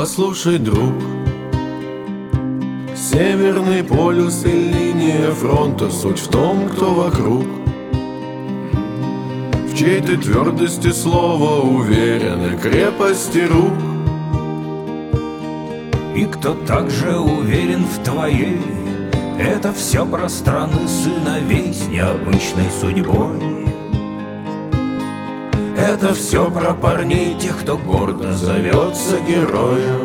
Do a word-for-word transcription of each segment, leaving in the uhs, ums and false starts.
Послушай, друг, Северный полюс и линия фронта, суть в том, кто вокруг. В чьей ты твердости слова уверены, крепости рук. И кто также уверен в твоей, это все про страны сыновей с необычной судьбой. Это все про парней, тех, кто гордо зовется героем.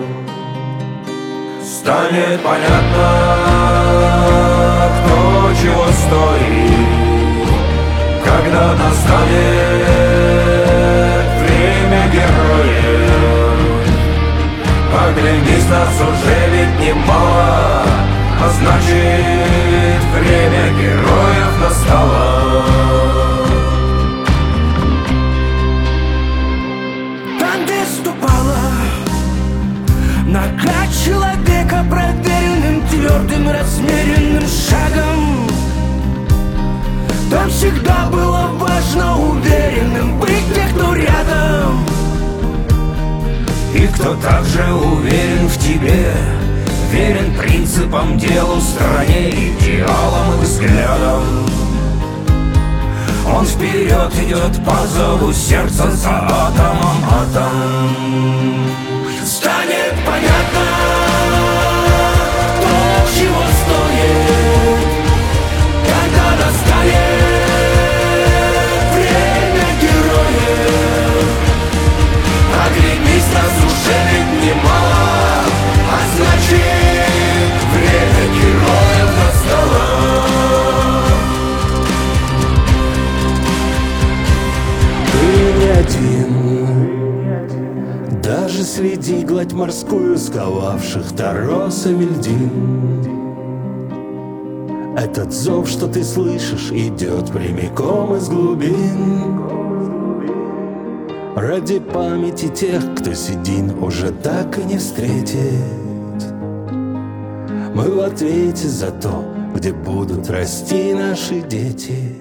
Станет понятно, кто чего стоит, когда настанет время героев. Оглянись, нас уже ведь немало, а значит, время героев настало. Нога человека проверенным, твердым, размеренным шагом. Там всегда было важно уверенным быть тех, кто рядом. И кто также уверен в тебе, верен принципам, делу, стране, идеалам и взглядам. Он вперед идет по зову сердца за атомом, атом. Станет понятно, кто чего стоит, когда настанет время героев. Оглянись, нас уже ведь немало, а значит, время героев настало. Ты не один, даже среди гладь морскую сковавших торосами льдин. Этот зов, что ты слышишь, идет прямиком из глубин. Ради памяти тех, кто седин уже так и не встретит, мы в ответе за то, где будут расти наши дети.